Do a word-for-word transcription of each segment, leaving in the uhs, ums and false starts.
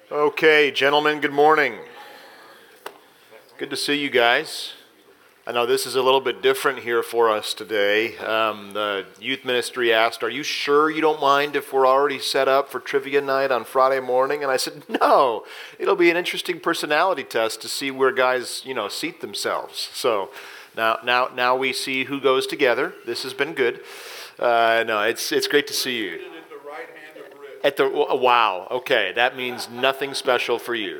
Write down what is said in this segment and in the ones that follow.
Okay, gentlemen, good morning. Good to see you guys. I know this is a little bit different here for us today. Um, the youth ministry asked, are you sure you don't mind if we're already set up for trivia night on Friday morning? And I said, no, it'll be an interesting personality test to see where guys, you know, seat themselves. So now, now, now we see who goes together. This has been good. Uh, no, it's it's great to see you. At the wow, okay, that means nothing special for you.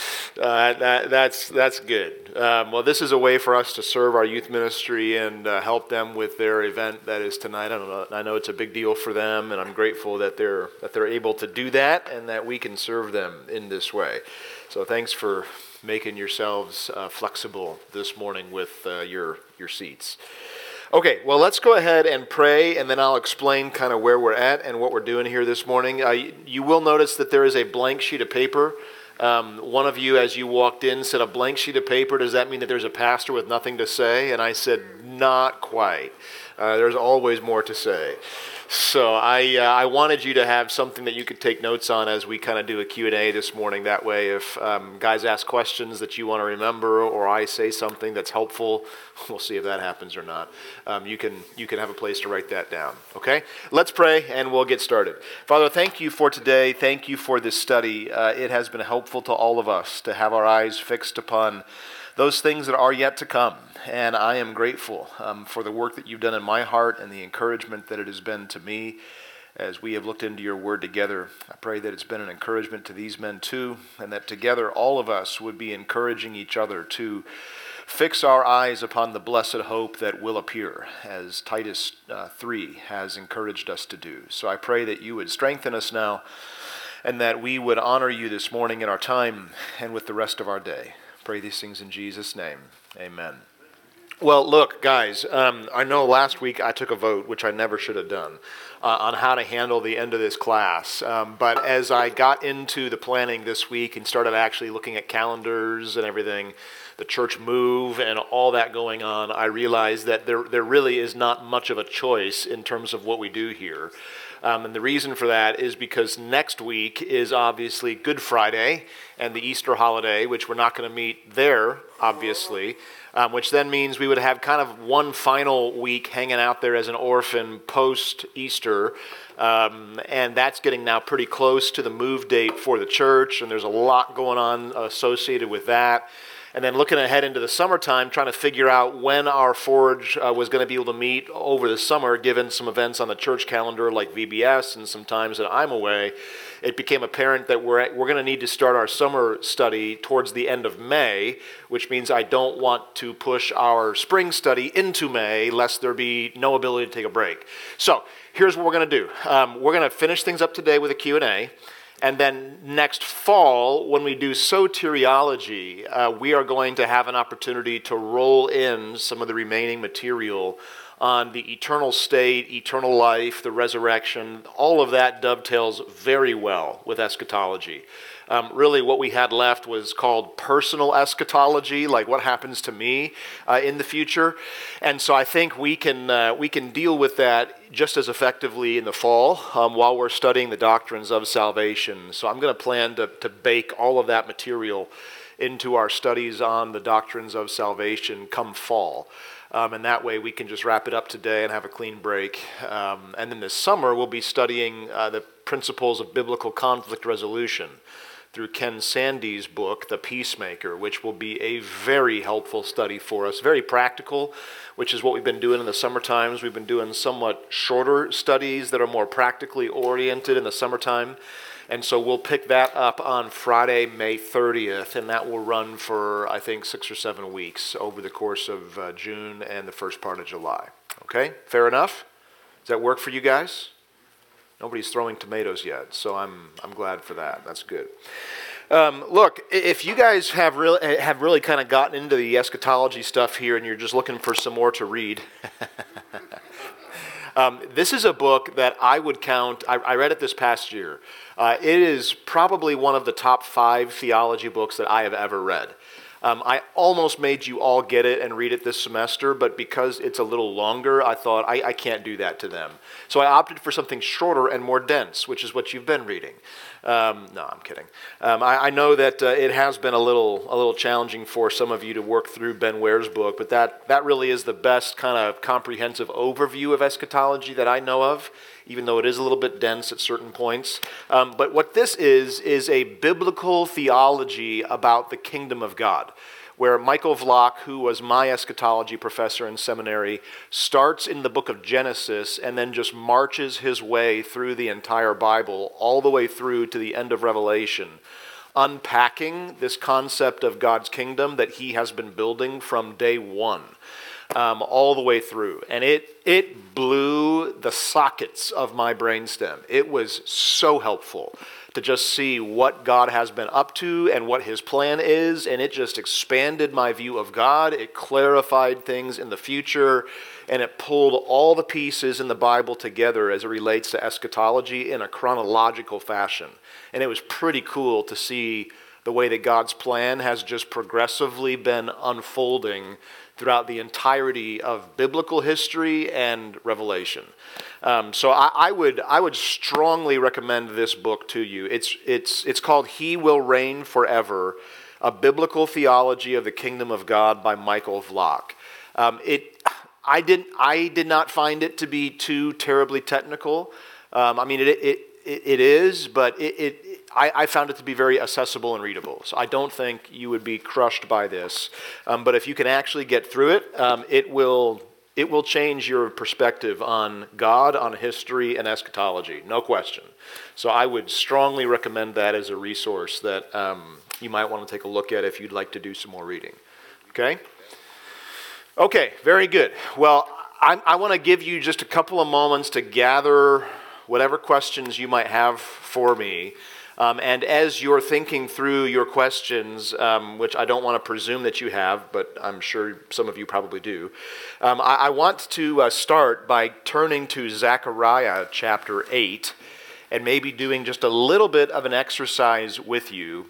Uh, that, that's that's good. Um, well, this is a way for us to serve our youth ministry and uh, help them with their event that is tonight. I don't know. I know it's a big deal for them, and I'm grateful that they're that they're able to do that and that we can serve them in this way. So thanks for making yourselves uh, flexible this morning with uh, your your seats. Okay, well, let's go ahead and pray, and then I'll explain kind of where we're at and what we're doing here this morning. Uh, you will notice that there is a blank sheet of paper. Um, one of you, as you walked in, said, a blank sheet of paper, does that mean that there's a pastor with nothing to say? And I said, not quite. Uh, there's always more to say. So I uh, I wanted you to have something that you could take notes on as we kind of do a Q and A this morning. That way, if um, guys ask questions that you want to remember, or I say something that's helpful, we'll see if that happens or not. Um, you can you can have a place to write that down. Okay? Let's pray and we'll get started. Father, thank you for today. Thank you for this study. Uh, it has been helpful to all of us to have our eyes fixed upon those things that are yet to come. And I am grateful um, for the work that you've done in my heart and the encouragement that it has been to me as we have looked into your word together. I pray that it's been an encouragement to these men too, and that together all of us would be encouraging each other to fix our eyes upon the blessed hope that will appear, as Titus uh, three has encouraged us to do. So I pray that you would strengthen us now, and that we would honor you this morning in our time and with the rest of our day. Pray these things in Jesus' name. Amen. Well, look, guys, um, I know last week I took a vote, which I never should have done, uh, on how to handle the end of this class. Um, but as I got into the planning this week and started actually looking at calendars and everything, the church move and all that going on, I realized that there there really is not much of a choice in terms of what we do here. Um, and the reason for that is because next week is obviously Good Friday and the Easter holiday, which we're not going to meet there, obviously, um, which then means we would have kind of one final week hanging out there as an orphan post-Easter. Um, and that's getting now pretty close to the move date for the church, and there's a lot going on associated with that. And then looking ahead into the summertime, trying to figure out when our Forge uh, was going to be able to meet over the summer, given some events on the church calendar like V B S and some times that I'm away, it became apparent that we're at, we're going to need to start our summer study towards the end of May, which means I don't want to push our spring study into May, lest there be no ability to take a break. So here's what we're going to do. Um, we're going to finish things up today with a Q and A. And then next fall, when we do soteriology, uh, we are going to have an opportunity to roll in some of the remaining material on the eternal state, eternal life, the resurrection. All of that dovetails very well with eschatology. Um, really what we had left was called personal eschatology, like what happens to me uh, in the future. And so I think we can uh, we can deal with that just as effectively in the fall um, while we're studying the doctrines of salvation. So I'm going to plan to, to bake all of that material into our studies on the doctrines of salvation come fall. Um, and that way we can just wrap it up today and have a clean break. Um, and then this summer we'll be studying uh, the principles of biblical conflict resolution through Ken Sande's book, The Peacemaker, which will be a very helpful study for us, very practical, which is what we've been doing in the summer times. We've been doing somewhat shorter studies that are more practically oriented in the summertime. And so we'll pick that up on Friday, May thirtieth, and that will run for, I think, six or seven weeks over the course of uh, June and the first part of July. Okay, fair enough? Does that work for you guys? Nobody's throwing tomatoes yet, so I'm I'm glad for that. That's good. Um, look, if you guys have really have really kind of gotten into the eschatology stuff here, and you're just looking for some more to read, um, this is a book that I would count. I, I read it this past year. Uh, it is probably one of the top five theology books that I have ever read. Um, I almost made you all get it and read it this semester, but because it's a little longer, I thought I, I can't do that to them. So I opted for something shorter and more dense, which is what you've been reading. Um, no, I'm kidding. Um, I, I know that uh, it has been a little a little challenging for some of you to work through Ben Ware's book, but that, that really is the best kind of comprehensive overview of eschatology that I know of, even though it is a little bit dense at certain points. Um, but what this is, is a biblical theology about the kingdom of God, where Michael Vlach, who was my eschatology professor in seminary, starts in the book of Genesis and then just marches his way through the entire Bible, all the way through to the end of Revelation, unpacking this concept of God's kingdom that he has been building from day one. Um, all the way through. And it it blew the sockets of my brainstem. It was so helpful to just see what God has been up to and what his plan is, and it just expanded my view of God. It clarified things in the future, and it pulled all the pieces in the Bible together as it relates to eschatology in a chronological fashion. And it was pretty cool to see the way that God's plan has just progressively been unfolding throughout the entirety of biblical history and Revelation. Um, so I, I would I would strongly recommend this book to you. It's it's it's called He Will Reign Forever, A Biblical Theology of the Kingdom of God by Michael Vlach. Um, it I didn't I did not find it to be too terribly technical. Um, I mean it it it, it is, but it. it I, I found it to be very accessible and readable. So I don't think you would be crushed by this. Um, but if you can actually get through it, um, it will it will change your perspective on God, on history, and eschatology. No question. So I would strongly recommend that as a resource that um, you might want to take a look at if you'd like to do some more reading. Okay? Okay, very good. Well, I, I want to give you just a couple of moments to gather whatever questions you might have for me. Um, and as you're thinking through your questions, um, which I don't want to presume that you have, but I'm sure some of you probably do, um, I, I want to uh, start by turning to Zechariah chapter eight and maybe doing just a little bit of an exercise with you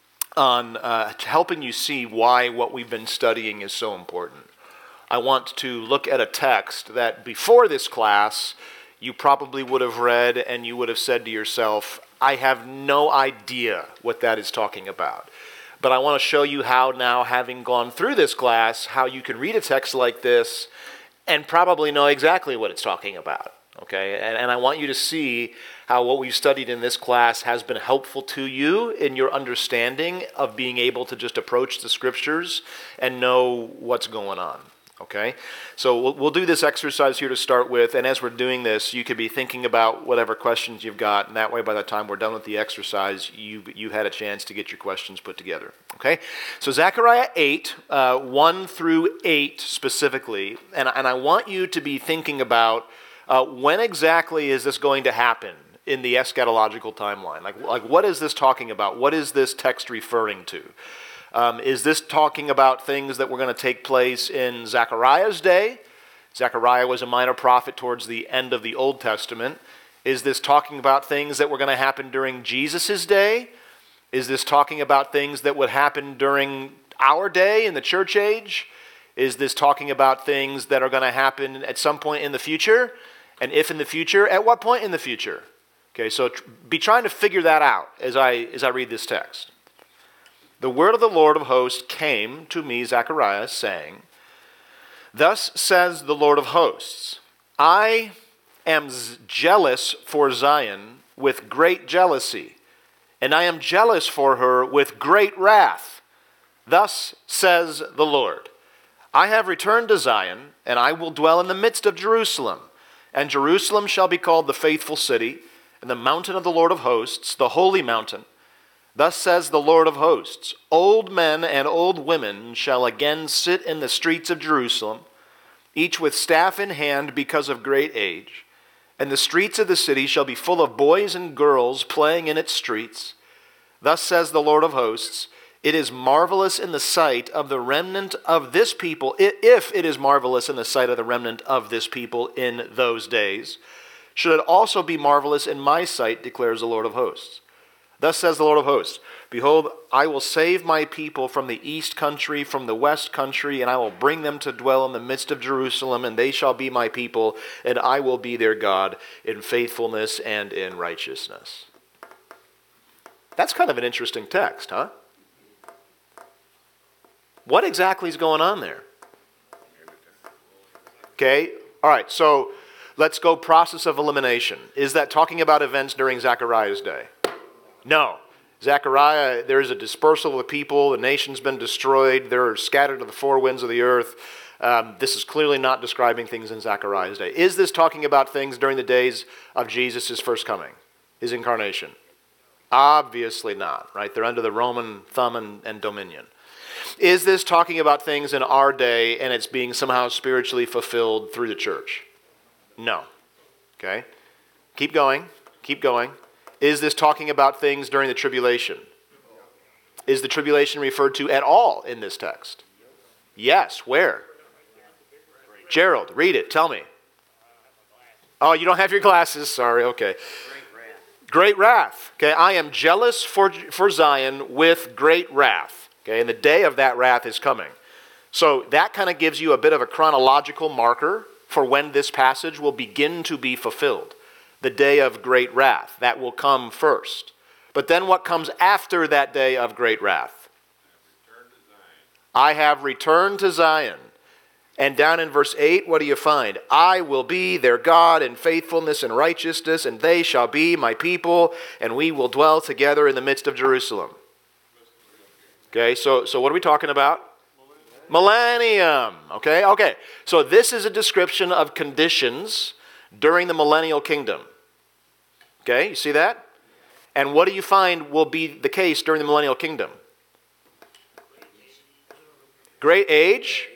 on uh, helping you see why what we've been studying is so important. I want to look at a text that before this class you probably would have read and you would have said to yourself, I have no idea what that is talking about. But I want to show you how now, having gone through this class, how you can read a text like this and probably know exactly what it's talking about. Okay, and, and I want you to see how what we've studied in this class has been helpful to you in your understanding of being able to just approach the scriptures and know what's going on. Okay, so we'll, we'll do this exercise here to start with, and as we're doing this, you could be thinking about whatever questions you've got, and that way by the time we're done with the exercise, you, you had a chance to get your questions put together. Okay, so Zechariah eight, uh, one through eight specifically, and, and I want you to be thinking about uh, when exactly is this going to happen in the eschatological timeline? Like, like what is this talking about? What is this text referring to? Um, is this talking about things that were going to take place in Zechariah's day? Zechariah was a minor prophet towards the end of the Old Testament. Is this talking about things that were going to happen during Jesus' day? Is this talking about things that would happen during our day in the church age? Is this talking about things that are going to happen at some point in the future? And if in the future, at what point in the future? Okay, so tr- be trying to figure that out as I as I read this text. The word of the Lord of hosts came to me, Zechariah, saying, Thus says the Lord of hosts, I am jealous for Zion with great jealousy, and I am jealous for her with great wrath. Thus says the Lord, I have returned to Zion, and I will dwell in the midst of Jerusalem, and Jerusalem shall be called the faithful city, and the mountain of the Lord of hosts, the holy mountain. Thus says the Lord of hosts, old men and old women shall again sit in the streets of Jerusalem, each with staff in hand because of great age. And the streets of the city shall be full of boys and girls playing in its streets. Thus says the Lord of hosts, it is marvelous in the sight of the remnant of this people, if it is marvelous in the sight of the remnant of this people in those days, should it also be marvelous in my sight, declares the Lord of hosts. Thus says the Lord of hosts, behold, I will save my people from the east country, from the west country, and I will bring them to dwell in the midst of Jerusalem, and they shall be my people, and I will be their God in faithfulness and in righteousness. That's kind of an interesting text, huh? What exactly is going on there? Okay, all right, so let's go process of elimination. Is that talking about events during Zechariah's day? No. Zechariah, there is a dispersal of the people. The nation's been destroyed. They're scattered to the four winds of the earth. Um, this is clearly not describing things in Zechariah's day. Is this talking about things during the days of Jesus' first coming, his incarnation? Obviously not, right? They're under the Roman thumb and, and dominion. Is this talking about things in our day and it's being somehow spiritually fulfilled through the church? No. Okay? Keep going. Keep going. Is this talking about things during the tribulation? Is the tribulation referred to at all in this text? Yes. Where? Gerald, read it. Tell me. Oh, you don't have your glasses. Sorry. Okay. Great wrath. Okay. I am jealous for, for Zion with great wrath. Okay. And the day of that wrath is coming. So that kind of gives you a bit of a chronological marker for when this passage will begin to be fulfilled. The day of great wrath. That will come first. But then what comes after that day of great wrath? I have returned to Zion. And down in verse eight, what do you find? I will be their God in faithfulness and righteousness, and they shall be my people, and we will dwell together in the midst of Jerusalem. Okay, so, so what are we talking about? Millennium. Okay, okay. So this is a description of conditions during the millennial kingdom. Okay, you see that? And what do you find will be the case during the millennial kingdom? Great age.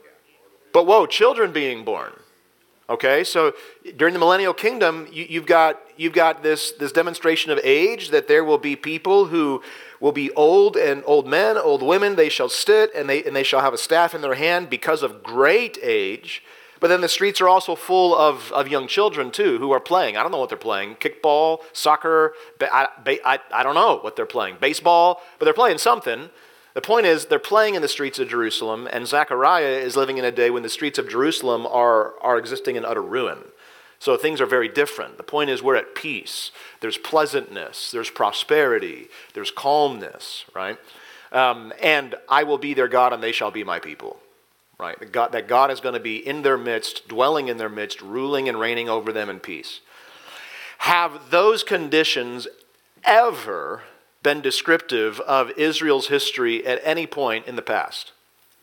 But whoa, children being born. Okay, so during the millennial kingdom, you, you've got you've got this this demonstration of age, that there will be people who will be old and old men, old women. They shall sit and they and they shall have a staff in their hand because of great age. But then the streets are also full of, of young children too who are playing. I don't know what they're playing: kickball, soccer. I, I, I don't know what they're playing. Baseball, but they're playing something. The point is, they're playing in the streets of Jerusalem, and Zechariah is living in a day when the streets of Jerusalem are, are existing in utter ruin. So things are very different. The point is, we're at peace. There's pleasantness. There's prosperity. There's calmness, right? Um, and I will be their God, and they shall be my people, right? That God, that God is going to be in their midst, dwelling in their midst, ruling and reigning over them in peace. Have those conditions ever been descriptive of Israel's history at any point in the past?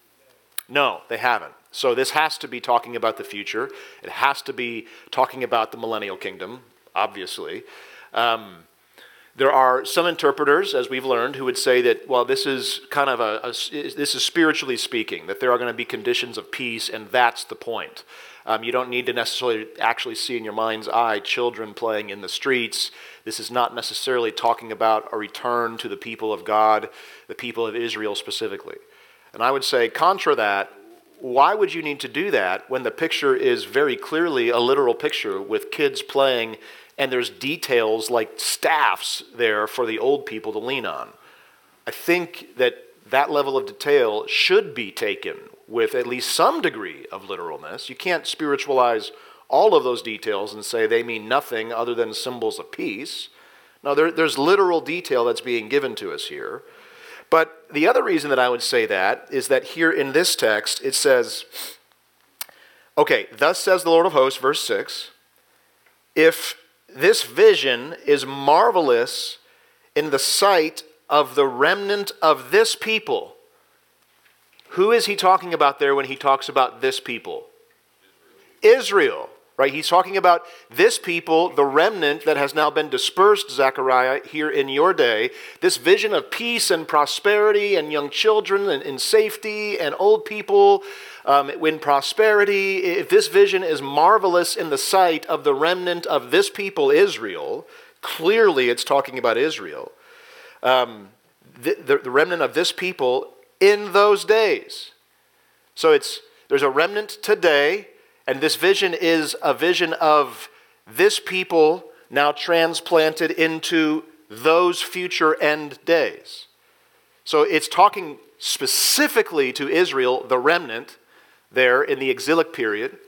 No, they haven't. So this has to be talking about the future. It has to be talking about the millennial kingdom, obviously. Um, there are some interpreters, as we've learned, who would say that, well, this is kind of a, a this is spiritually speaking, that there are going to be conditions of peace, and that's the point. Um, you don't need to necessarily actually see in your mind's eye children playing in the streets. This is not necessarily talking about a return to the people of God, the people of Israel specifically. And I would say, contra that, why would you need to do that when the picture is very clearly a literal picture with kids playing, and there's details like staffs there for the old people to lean on? I think that that level of detail should be taken with at least some degree of literalness. You can't spiritualize all of those details and say they mean nothing other than symbols of peace. No, there, there's literal detail that's being given to us here. But the other reason that I would say that is that here in this text it says, okay, thus says the Lord of hosts, verse six, if this vision is marvelous in the sight of the remnant of this people. Who is he talking about there when he talks about this people? Israel. Israel, right? He's talking about this people, the remnant that has now been dispersed, Zechariah, here in your day. This vision of peace and prosperity and young children and, and safety and old people um, in prosperity. If this vision is marvelous in the sight of the remnant of this people, Israel, clearly it's talking about Israel. Um, the, the, the remnant of this people in those days. So it's there's a remnant today, and this vision is a vision of this people now transplanted into those future end days. So it's talking specifically to Israel, the remnant, there in the exilic period,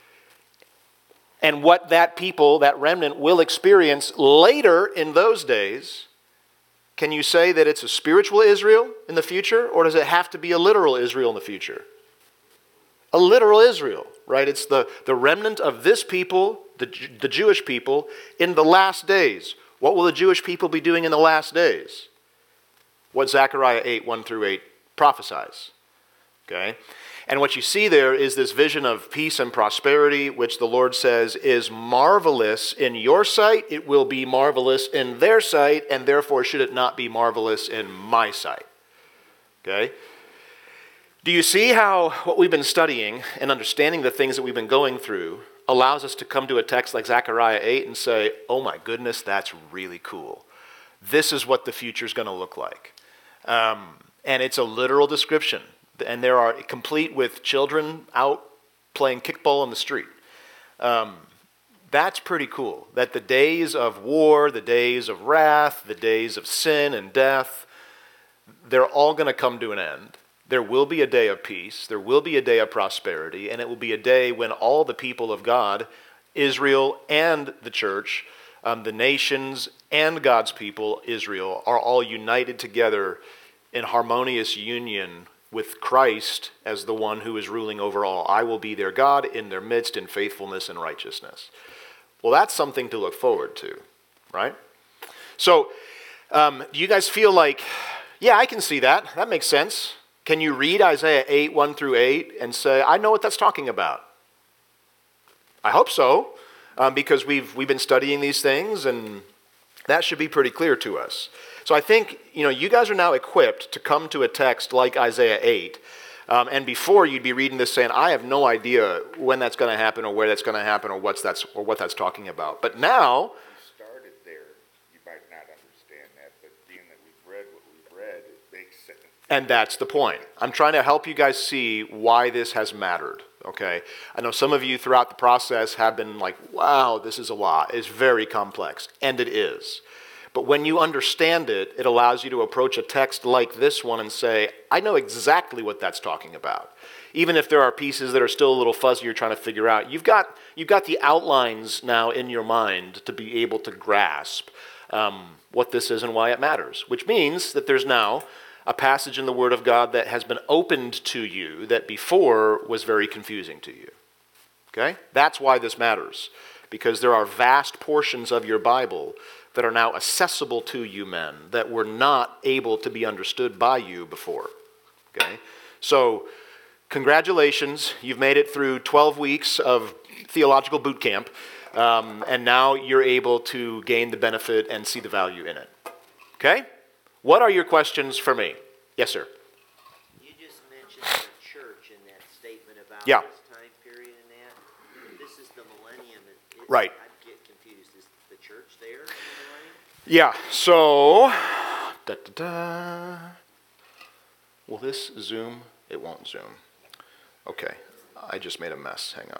and what that people, that remnant, will experience later in those days. Can you say that it's a spiritual Israel in the future, or does it have to be a literal Israel in the future? A literal Israel, right? It's the, the remnant of this people, the, the Jewish people, in the last days. What will the Jewish people be doing in the last days? What Zechariah eight, one through eight prophesies. Okay? And what you see there is this vision of peace and prosperity, which the Lord says is marvelous in your sight. It will be marvelous in their sight, and therefore should it not be marvelous in my sight. Okay? Do you see how what we've been studying and understanding the things that we've been going through allows us to come to a text like Zechariah eight and say, oh my goodness, that's really cool. This is what the future is going to look like. Um, and it's a literal description. And there are, complete with children out playing kickball in the street. Um, that's pretty cool. That the days of war, the days of wrath, the days of sin and death, they're all going to come to an end. There will be a day of peace. There will be a day of prosperity. And it will be a day when all the people of God, Israel and the church, um, the nations and God's people, Israel, are all united together in harmonious union with Christ as the one who is ruling over all. I will be their God in their midst in faithfulness and righteousness. Well, that's something to look forward to, right? So, um, do you guys feel like, yeah, I can see that. That makes sense. Can you read Isaiah eight, one through eight and say, I know what that's talking about? I hope so, um, because we've, we've been studying these things, and that should be pretty clear to us. So I think, you know, you guys are now equipped to come to a text like Isaiah eight, um, and before you'd be reading this saying, I have no idea when that's going to happen or where that's going to happen or what's that's or what that's talking about. But now, you started there, you might not understand that, but being that we've read what we've read, it makes sense. And that's the point. I'm trying to help you guys see why this has mattered. Okay, I know some of you throughout the process have been like, wow, this is a lot. It's very complex, and it is. But when you understand it, it allows you to approach a text like this one and say, I know exactly what that's talking about. Even if there are pieces that are still a little fuzzy you're trying to figure out, you've got, you've got the outlines now in your mind to be able to grasp um, what this is and why it matters, which means that there's now a passage in the Word of God that has been opened to you that before was very confusing to you. Okay? That's why this matters, because there are vast portions of your Bible that are now accessible to you men that were not able to be understood by you before. Okay? So, congratulations. You've made it through twelve weeks of theological boot camp, um, and now you're able to gain the benefit and see the value in it. Okay? What are your questions for me? Yes, sir. You just mentioned the church in that statement about Yeah. this time period and that. This is the millennium. It, it, Right. I get confused. Is the church there in the millennium? Yeah, so, da, da, da. Will this zoom? It won't zoom. Okay, I just made a mess. Hang on.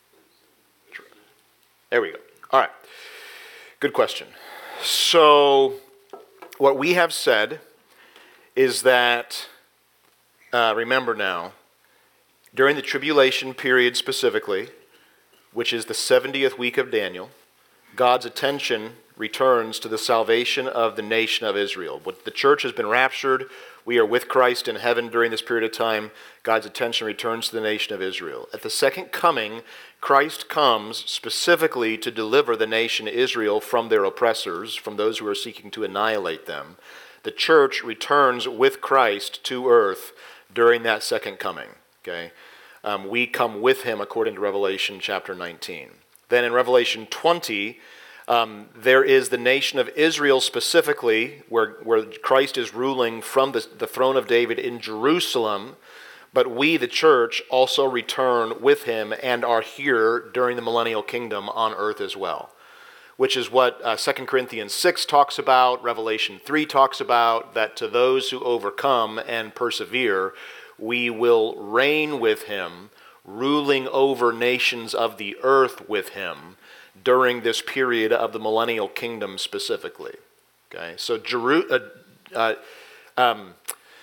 There we go. All right, good question. So, what we have said is that, uh, remember now, during the tribulation period specifically, which is the seventieth week of Daniel, God's attention returns to the salvation of the nation of Israel. But the church has been raptured. We are with Christ in heaven during this period of time. God's attention returns to the nation of Israel. At the second coming, Christ comes specifically to deliver the nation Israel from their oppressors, from those who are seeking to annihilate them. The church returns with Christ to earth during that second coming. Okay, um, we come with him according to Revelation chapter nineteen. Then in Revelation twenty, um, there is the nation of Israel specifically, where, where Christ is ruling from the, the throne of David in Jerusalem, but we, the church, also return with him and are here during the millennial kingdom on earth as well, which is what uh, Second Corinthians six talks about, Revelation three talks about, that to those who overcome and persevere, we will reign with him, ruling over nations of the earth with him during this period of the millennial kingdom specifically. Okay, so Jeru- uh, uh, um,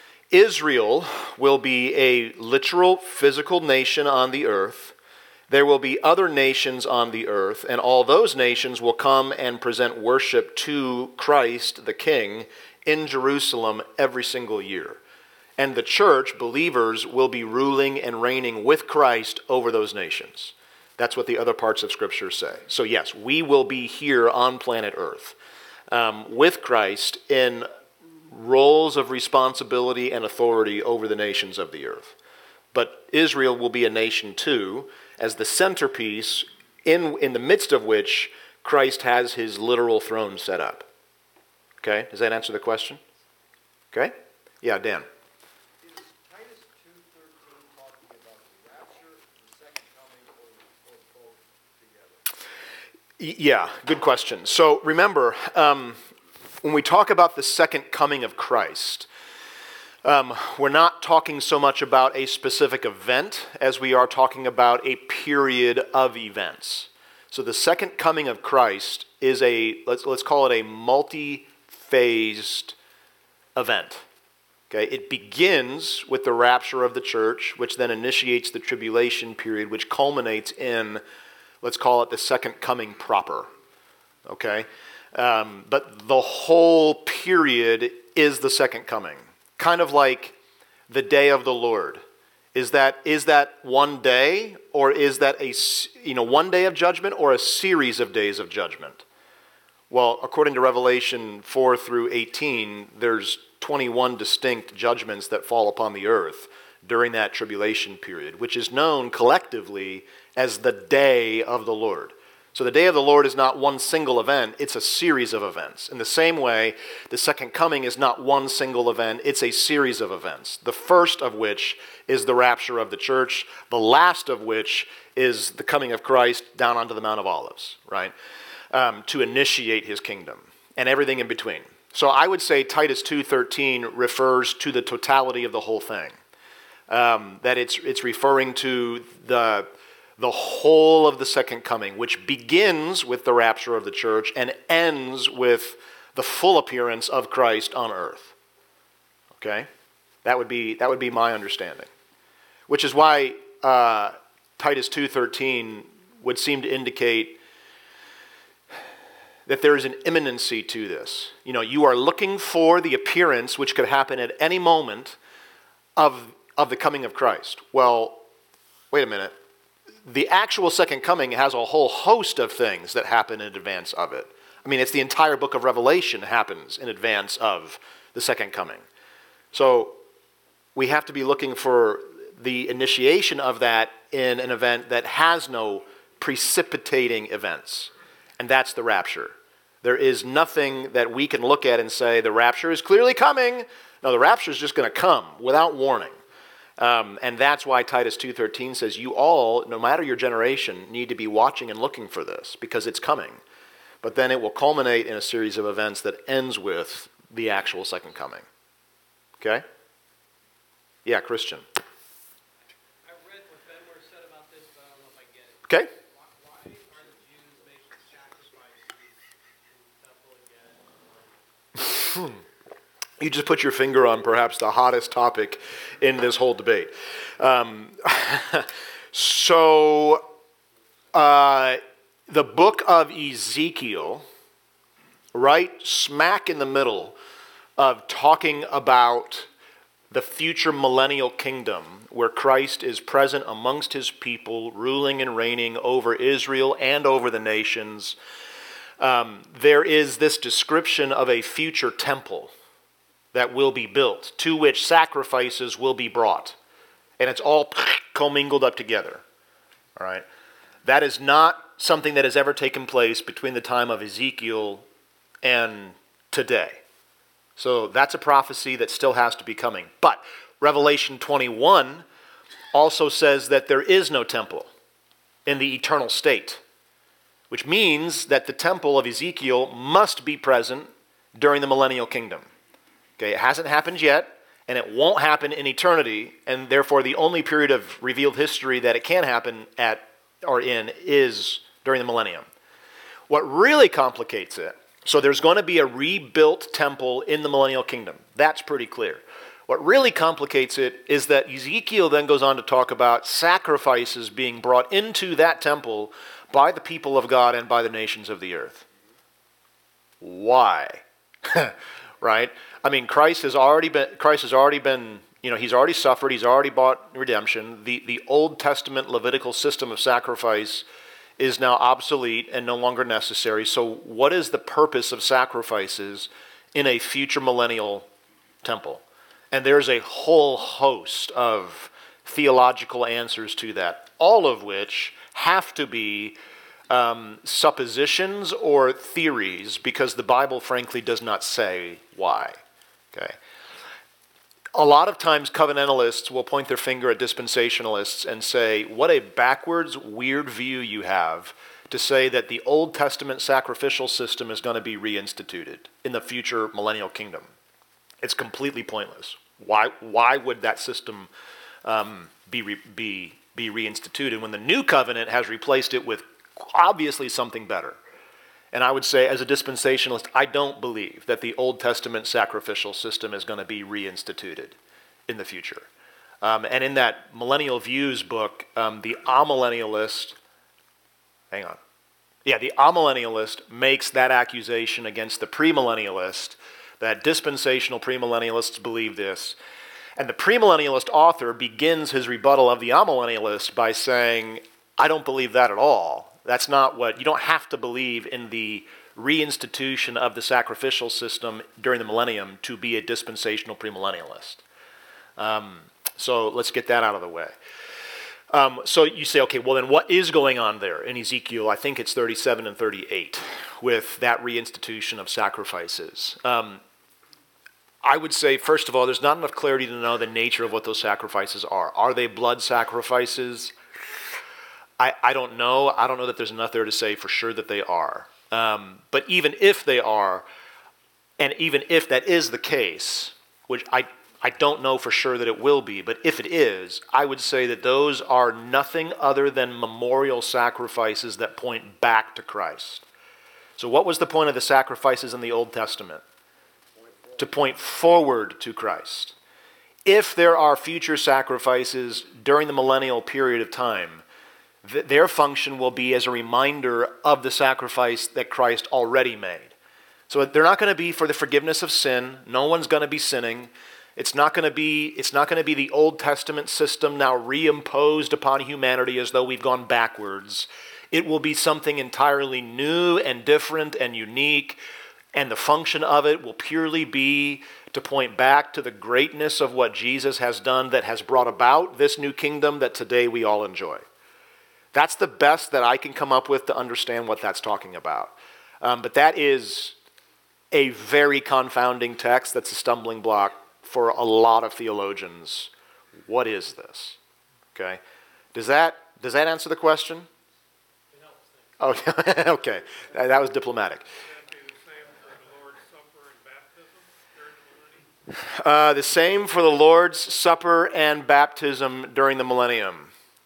Israel will be a literal physical nation on the earth. There will be other nations on the earth, and all those nations will come and present worship to Christ, the King, in Jerusalem every single year. And the church, believers, will be ruling and reigning with Christ over those nations. That's what the other parts of Scripture say. So yes, we will be here on planet Earth um, with Christ in roles of responsibility and authority over the nations of the earth. But Israel will be a nation too, as the centerpiece in, in the midst of which Christ has his literal throne set up. Okay, does that answer the question? Okay? Yeah, Dan. Is Titus two thirteen talking about the rapture, the second coming, or, or both together? Y- Yeah, good question. So remember, um, when we talk about the second coming of Christ, um, we're not talking so much about a specific event as we are talking about a period of events. So the second coming of Christ is a, let's, let's call it a multi-phased event. Okay, it begins with the rapture of the church, which then initiates the tribulation period, which culminates in, let's call it the second coming proper. Okay, um, but the whole period is the second coming, kind of like the day of the Lord. Is that is that one day, or is that a you know one day of judgment, or a series of days of judgment? Well, according to Revelation four through eighteen, there's twenty-one distinct judgments that fall upon the earth during that tribulation period, which is known collectively as the day of the Lord. So the day of the Lord is not one single event, it's a series of events. In the same way, the second coming is not one single event, it's a series of events. The first of which is the rapture of the church, the last of which is the coming of Christ down onto the Mount of Olives, right? Um, to initiate his kingdom, and everything in between. So I would say Titus two thirteen refers to the totality of the whole thing. Um, that it's it's referring to the the whole of the second coming, which begins with the rapture of the church and ends with the full appearance of Christ on earth. Okay? That would be that would be my understanding. Which is why uh, Titus two thirteen would seem to indicate that there is an imminency to this. You know, you are looking for the appearance, which could happen at any moment, of, of the coming of Christ. Well, wait a minute. The actual second coming has a whole host of things that happen in advance of it. I mean, it's the entire book of Revelation happens in advance of the second coming. So we have to be looking for the initiation of that in an event that has no precipitating events, and that's the rapture. There is nothing that we can look at and say, the rapture is clearly coming. No, the rapture is just going to come without warning. Um, and that's why Titus two thirteen says, you all, no matter your generation, need to be watching and looking for this, because it's coming. But then it will culminate in a series of events that ends with the actual second coming. Okay? Yeah, Christian. I read what Benware said about this, but I don't know if I get it. Okay? Why, why are the Jews making sacrifices in the temple again? You just put your finger on perhaps the hottest topic in this whole debate. Um, so, uh, the book of Ezekiel, right smack in the middle of talking about the future millennial kingdom, where Christ is present amongst his people, ruling and reigning over Israel and over the nations, um, there is this description of a future temple that will be built, to which sacrifices will be brought. And it's all commingled up together. All right? That is not something that has ever taken place between the time of Ezekiel and today. So that's a prophecy that still has to be coming. But Revelation twenty-one also says that there is no temple in the eternal state, which means that the temple of Ezekiel must be present during the millennial kingdom. Okay, it hasn't happened yet, and it won't happen in eternity, and therefore the only period of revealed history that it can happen at or in is during the millennium. What really complicates it, So there's going to be a rebuilt temple in the millennial kingdom. That's pretty clear. What really complicates it is that Ezekiel then goes on to talk about sacrifices being brought into that temple by the people of God and by the nations of the earth. Why? Right? I mean, Christ has already been, Christ has already been, you know, he's already suffered, he's already bought redemption. The, the Old Testament Levitical system of sacrifice is now obsolete and no longer necessary. So what is the purpose of sacrifices in a future millennial temple? And there's a whole host of theological answers to that, all of which have to be um, suppositions or theories, because the Bible, frankly, does not say why. Okay. A lot of times covenantalists will point their finger at dispensationalists and say, what a backwards, weird view you have to say that the Old Testament sacrificial system is going to be reinstituted in the future millennial kingdom. It's completely pointless. Why, why would that system um, be, re, be, be reinstituted when the new covenant has replaced it with obviously something better? And I would say, as a dispensationalist, I don't believe that the Old Testament sacrificial system is going to be reinstituted in the future. Um, and in that Millennial Views book, um, the amillennialist, hang on, yeah, the amillennialist makes that accusation against the premillennialist, that dispensational premillennialists believe this. And the premillennialist author begins his rebuttal of the amillennialist by saying, I don't believe that at all. That's not what, you don't have to believe in the reinstitution of the sacrificial system during the millennium to be a dispensational premillennialist. Um, so let's get that out of the way. Um, so you say, okay, well then what is going on there in Ezekiel? I think it's thirty-seven and thirty-eight with that reinstitution of sacrifices. Um, I would say, first of all, there's not enough clarity to know the nature of what those sacrifices are. Are they blood sacrifices? I, I don't know. I don't know that there's enough there to say for sure that they are. Um, but even if they are, and even if that is the case, which I, I don't know for sure that it will be, but if it is, I would say that those are nothing other than memorial sacrifices that point back to Christ. So what was the point of the sacrifices in the Old Testament? To point forward to Christ. If there are future sacrifices during the millennial period of time, th- their function will be as a reminder of the sacrifice that Christ already made. So they're not going to be for the forgiveness of sin. No one's going to be sinning. It's not going to be, it's not going to be the Old Testament system now reimposed upon humanity as though we've gone backwards. It will be something entirely new and different and unique, and the function of it will purely be to point back to the greatness of what Jesus has done that has brought about this new kingdom that today we all enjoy. That's the best that I can come up with to understand what that's talking about. Um, but that is a very confounding text that's a stumbling block for a lot of theologians. What is this? Okay. Does that, does that answer the question? Okay, okay. That was diplomatic. Uh, the same for the Lord's Supper and baptism during the millennium.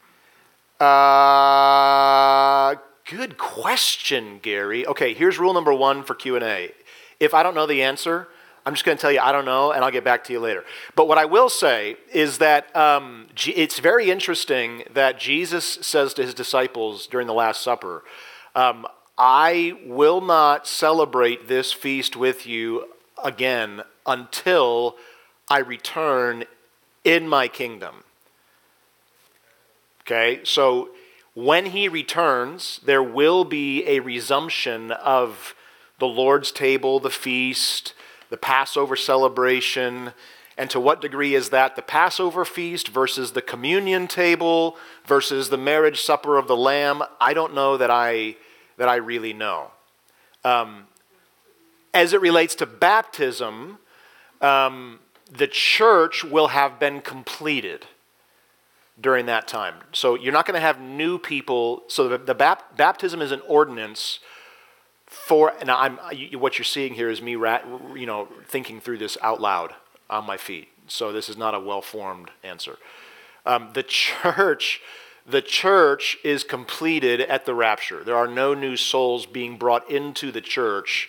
Uh, good question, Gary. Okay, here's rule number one for Q and A. If I don't know the answer, I'm just going to tell you I don't know, and I'll get back to you later. But what I will say is that um, it's very interesting that Jesus says to his disciples during the Last Supper, um, I will not celebrate this feast with you again until I return in my kingdom. Okay, so when he returns, there will be a resumption of the Lord's table, the feast, the Passover celebration. And to what degree is that the Passover feast versus the communion table versus the marriage supper of the Lamb? I don't know that I that I really know. Um, as it relates to baptism, um, the church will have been completed during that time. So you're not going to have new people. So the, the bap- baptism is an ordinance for. Now, I'm you, what you're seeing here is me, rat, you know, thinking through this out loud on my feet. So this is not a well-formed answer. Um, the church, the church is completed at the rapture. There are no new souls being brought into the church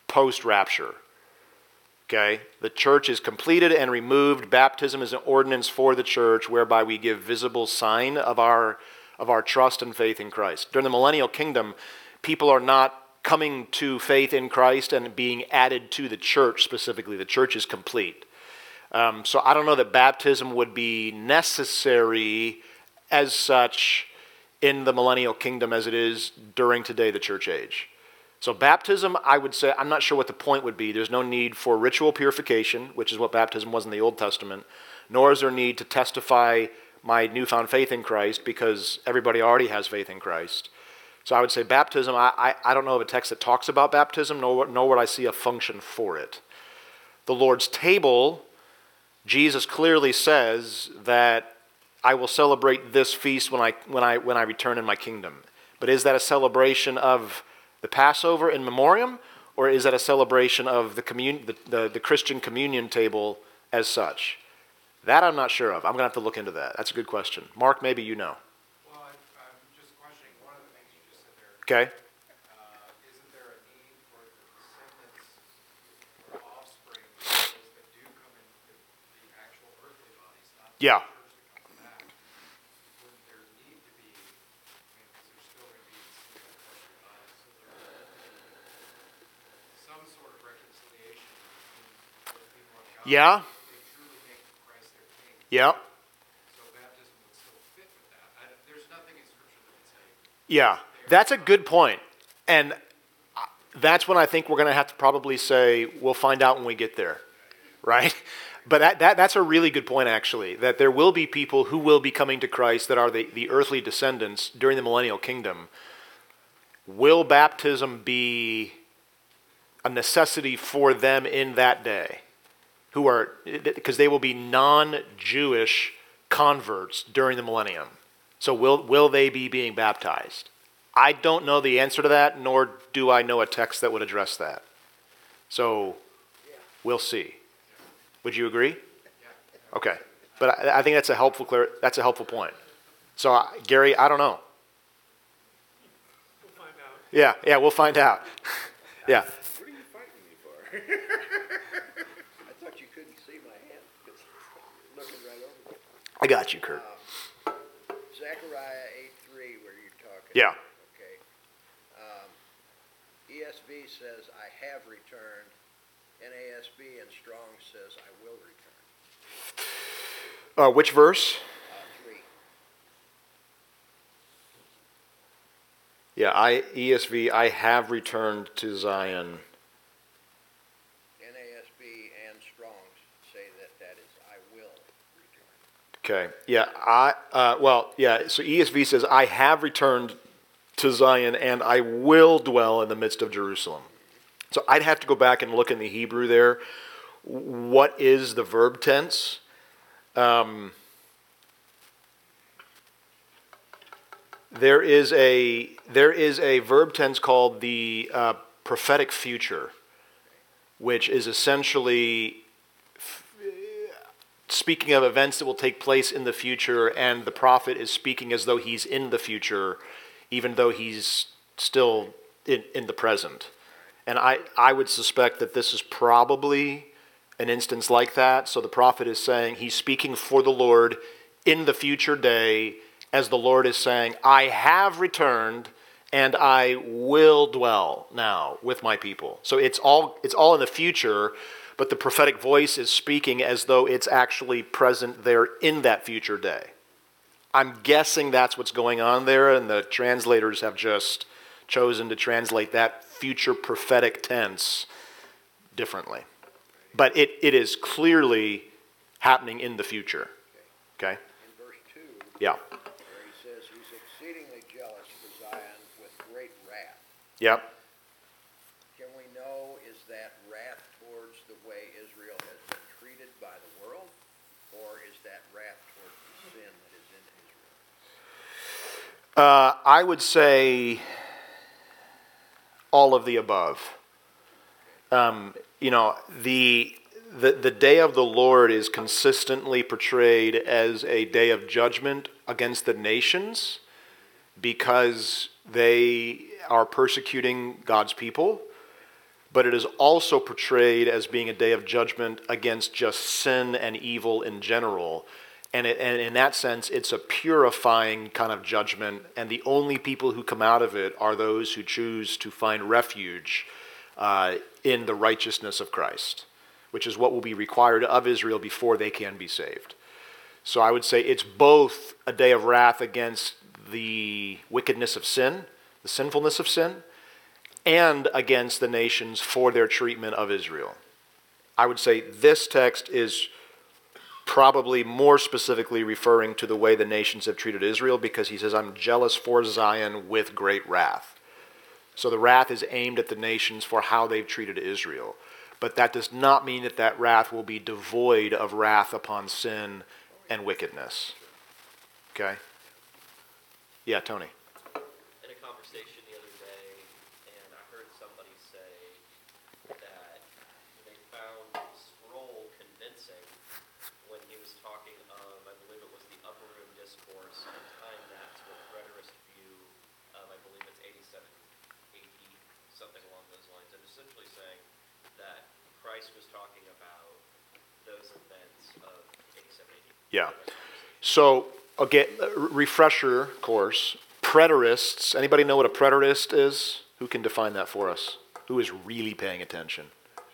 post-rapture. Okay? The church is completed and removed. Baptism is an ordinance for the church whereby we give visible sign of our, of our trust and faith in Christ. During the millennial kingdom, people are not coming to faith in Christ and being added to the church specifically. The church is complete. Um, so I don't know that baptism would be necessary as such in the millennial kingdom as it is during today, the church age. So baptism, I would say, I'm not sure what the point would be. There's no need for ritual purification, which is what baptism was in the Old Testament, nor is there need to testify my newfound faith in Christ because everybody already has faith in Christ. So I would say baptism, I, I, I don't know of a text that talks about baptism, nor, nor would I see a function for it. The Lord's table, Jesus clearly says that I will celebrate this feast when I, when I, when I return in my kingdom. But is that a celebration of the Passover in memoriam, or is that a celebration of the, commun- the, the, the Christian communion table as such? That I'm not sure of. I'm going to have to look into that. That's a good question. Mark, maybe you know. Well, I, I'm just questioning one of the things you just said there. Okay. Uh, isn't there a need for the descendants or offspring, those that do come into the actual earthly bodies, not the Yeah. church that comes back? Wouldn't there need to be, I mean, because there's still going to be fleshly bodies, so there would be some sort of reconciliation between those people and God. Yeah. If they truly make Christ their king. Yeah. So baptism would still fit with that. I, don't- there's nothing in Scripture that would say. Yeah, that's a good point. And that's when I think we're going to have to probably say, we'll find out when we get there, right? But that, that, that's a really good point, actually, that there will be people who will be coming to Christ that are the, the earthly descendants during the millennial kingdom. Will baptism be a necessity for them in that day? Who are, because they will be non-Jewish converts during the millennium. So will, will they be being baptized? I don't know the answer to that, nor do I know a text that would address that. So we'll see. Would you agree? Okay. But I, I think that's a helpful clear, that's a helpful point. So uh, Gary, I don't know. We'll find out. Yeah, yeah, we'll find out. Yeah. What are you fighting me for? I thought you couldn't see my hand, because looking right over it. I got you, Kurt. Zechariah eight three, where you're talking. Yeah. Okay. Um, E S V says, I have returned. N A S B and Strong says, I will return. Uh, which verse? Uh, three. Yeah, I E S V, I have returned to Zion. N A S B and Strong's say that that is, I will return. Okay. Yeah. I. Uh, well. Yeah. So E S V says, "I have returned to Zion, and I will dwell in the midst of Jerusalem." So I'd have to go back and look in the Hebrew there. What is the verb tense? Um, there is a there is a verb tense called the uh, prophetic future, which is essentially speaking of events that will take place in the future, and the prophet is speaking as though he's in the future, even though he's still in, in the present. And I, I would suspect that this is probably an instance like that. So the prophet is saying he's speaking for the Lord in the future day, as the Lord is saying, I have returned and I will dwell now with my people. So it's all it's all in the future, but the prophetic voice is speaking as though it's actually present there in that future day. I'm guessing that's what's going on there, and the translators have just chosen to translate that future prophetic tense differently. But it, it is clearly happening in the future. Okay? In verse two, Yeah. where he says, he's exceedingly jealous for Zion with great wrath. Yep. Can we know, is that wrath towards the way Israel has been treated by the world, or is that wrath towards the sin that is in Israel? Uh, I would say all of the above. Um, you know, the, the the day of the Lord is consistently portrayed as a day of judgment against the nations because they are persecuting God's people. but it is also portrayed as being a day of judgment against just sin and evil in general. And, it, and in that sense, it's a purifying kind of judgment, and the only people who come out of it are those who choose to find refuge uh, in the righteousness of Christ, which is what will be required of Israel before they can be saved. So I would say it's both a day of wrath against the wickedness of sin, the sinfulness of sin, and against the nations for their treatment of Israel. I would say this text is probably more specifically referring to the way the nations have treated Israel, because he says, I'm jealous for Zion with great wrath. So the wrath is aimed at the nations for how they've treated Israel. But that does not mean that that wrath will be devoid of wrath upon sin and wickedness. Okay? Yeah, Tony. In a conversation the other day, and I heard somebody say that they found Sproul convincing when he was talking of, I believe it was the Upper Room Discourse, and tying that to a preterist view of, I believe it's eighty-seven A D, something along those lines, and essentially saying that Christ was talking about those events of eighty-seven A D. Yeah. So, again, refresher course. Preterists. Anybody know what a preterist is? Who can define that for us? Who is really paying attention?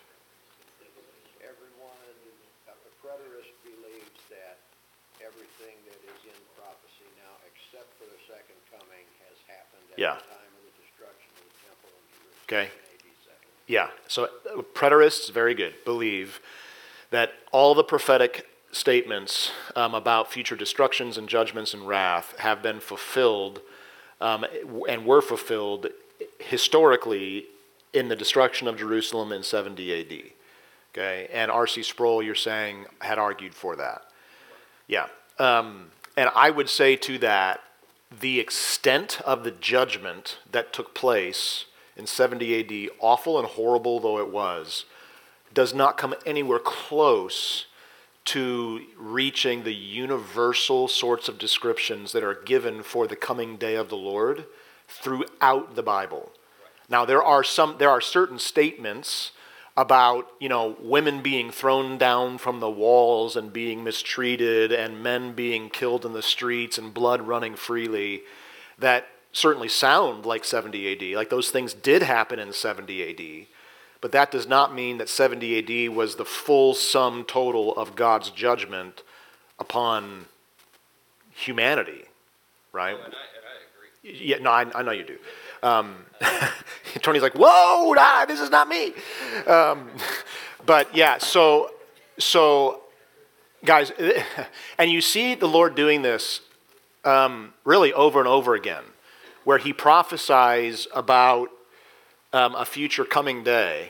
Everyone, a preterist believes that everything that is in prophecy now, except for the second coming, has happened at Yeah. the time of the destruction of the temple in Jerusalem. Okay. In A D seventy. Yeah. So uh, preterists, very good, believe that all the prophetic statements um, about future destructions and judgments and wrath have been fulfilled um, and were fulfilled historically in the destruction of Jerusalem in seventy A D. Okay, and R C Sproul, you're saying, had argued for that. Yeah, um, and I would say to that, the extent of the judgment that took place in seventy A D, awful and horrible though it was, does not come anywhere close to reaching the universal sorts of descriptions that are given for the coming day of the Lord throughout the Bible. Now, there are some, there are certain statements about, you know, women being thrown down from the walls and being mistreated and men being killed in the streets and blood running freely that certainly sound like seventy A D. Like those things did happen in seventy A D. But that does not mean that seventy A D was the full sum total of God's judgment upon humanity, right? And I, and I agree. Yeah, no, I, I know you do. Um, Tony's like, whoa, nah, this is not me. Um, but yeah, so, so guys, and you see the Lord doing this um, really over and over again, where he prophesies about um, a future coming day.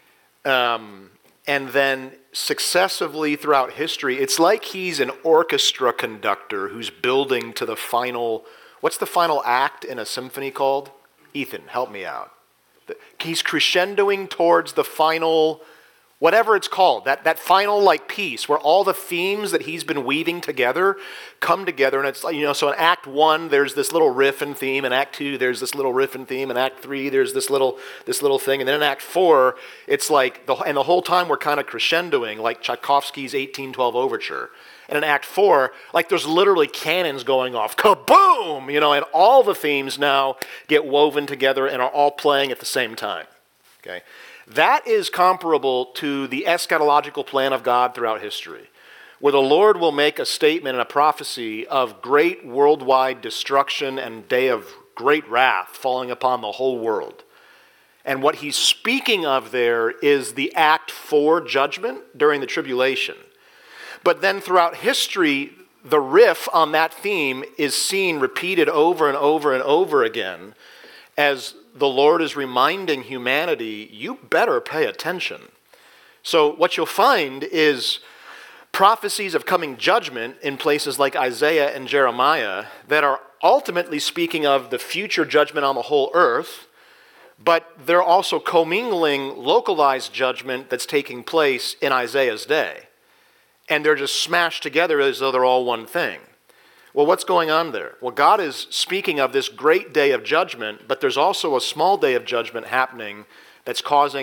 Um, and then successively throughout history, it's like he's an orchestra conductor who's building to the final, what's the final act in a symphony called? Ethan, help me out. He's crescendoing towards the final, whatever it's called, that, that final like piece where all the themes that he's been weaving together come together. And it's like, you know, so in Act One, there's this little riff and theme. In Act Two, there's this little riff and theme. In Act Three, there's this little this little thing. And then in Act Four, it's like, the, and the whole time we're kind of crescendoing, like Tchaikovsky's eighteen twelve Overture. And in Act Four, like there's literally cannons going off, kaboom, you know, and all the themes now get woven together and are all playing at the same time. Okay. That is comparable to the eschatological plan of God throughout history, where the Lord will make a statement and a prophecy of great worldwide destruction and day of great wrath falling upon the whole world. And what he's speaking of there is the Act Four judgment during the tribulation. But then throughout history, the riff on that theme is seen repeated over and over and over again as the Lord is reminding humanity, you better pay attention. So what you'll find is prophecies of coming judgment in places like Isaiah and Jeremiah that are ultimately speaking of the future judgment on the whole earth, but they're also commingling localized judgment that's taking place in Isaiah's day. And they're just smashed together as though they're all one thing. Well, what's going on there? Well, God is speaking of this great day of judgment, but there's also a small day of judgment happening that's causing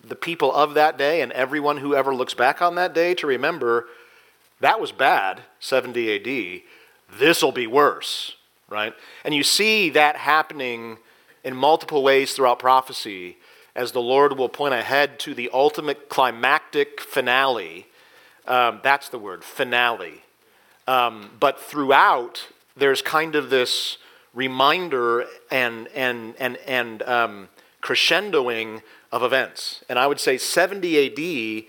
the people of that day and everyone who ever looks back on that day to remember that was bad, seventy A D. This will be worse, right? And you see that happening in multiple ways throughout prophecy as the Lord will point ahead to the ultimate climactic finale. Um, that's the word, finale. Um, but throughout, there's kind of this reminder and and and and um, crescendoing of events. And I would say seventy A D